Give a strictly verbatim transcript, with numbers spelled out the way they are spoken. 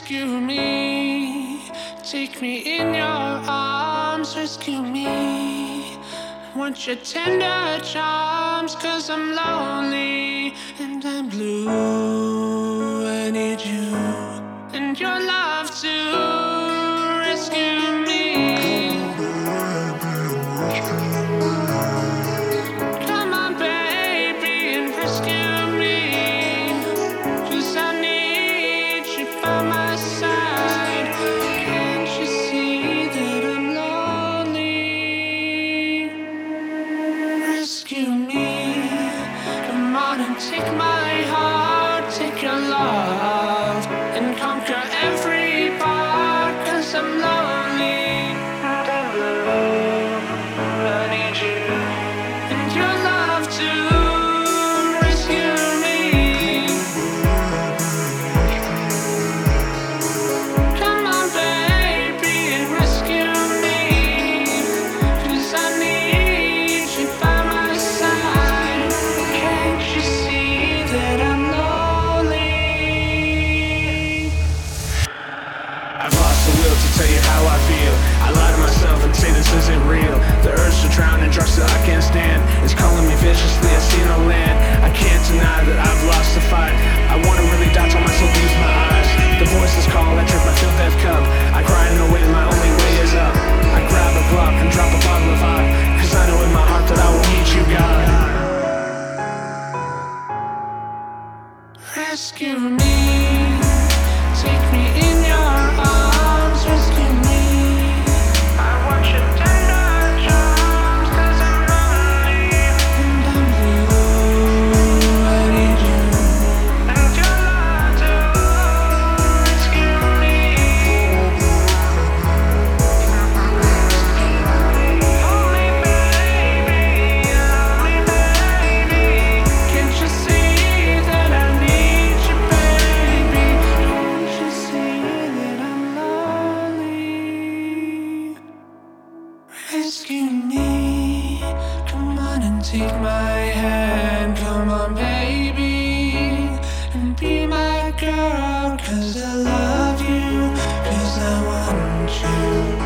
Rescue me, take me in your arms, rescue me. I want your tender charms, cause I'm lonely and I'm blue. I need you and your love to rescue me. Come on, baby, and rescue me, cause I need you by my side. Can't you see that I'm lonely? Rescue me. Come on and take my heart, take your love and conquer every part, cause I'm lonely and I'm blue. I need you and your love to rescue me. Come on, baby, and rescue me, cause I need you by my side. Can't you see that I'm lonely? I've lost the will to tell you how I feel. I lie to myself and say this isn't real. The urge to drown in drugs that I can't stand is calling me viciously, I see no land. I can't deny that I've lost the fight. I wanna really die, tell myself to use my eyes. The voices call, I drink my filled death cup. I cry in a way, my only way is up. I grab a Glock and drop a bottle of vodka, cause I know in my heart that I will meet you, God. Rescue me, take me in your arms, rescue me. I want your tender charms, cause I'm lonely and I'm blue. I need you and your love to rescue me. Hold me, baby, hold me, baby. Can't you see that I need you, baby? Can't you see that I'm lonely? Rescue me, come on and take my hand. Come on, baby, and be my girl, cause I love you, cause I want you.